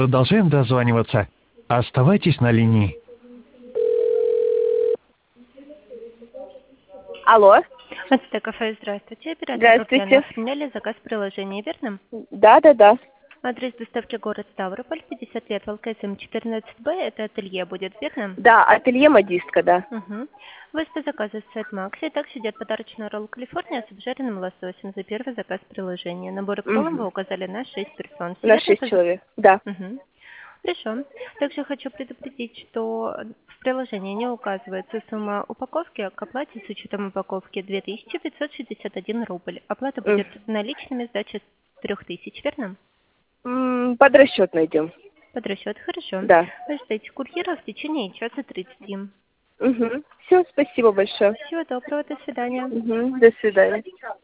Продолжаем дозваниваться. Оставайтесь на линии. Алло, Ацтек кафе, здравствуйте. Оператор здравствуйте. Татьяна, оформляли заказ приложения, верно? Да. Адрес доставки город Ставрополь, 50 лет, ЛКСМ 14Б, это ателье будет, верно? Да, ателье модистка, да. Угу. Вы по заказу с сайт Макси, также идет подарочный ролл Калифорния с обжаренным лососем за первый заказ приложения. Набор к роллам вы Мгм. указали на 6 персон. Все На верно? 6 человек, да. Угу. Хорошо. Также хочу предупредить, что в приложении не указывается сумма упаковки, а к оплате с учетом упаковки 2561 рубль. Оплата будет Мгм. наличными, сдача 3000, верно? Под расчет найдем. Под расчет, хорошо. Да. Вы ждете курьера в течение часа 30. Угу. Все, спасибо большое. Всего доброго, до свидания. Угу. До свидания.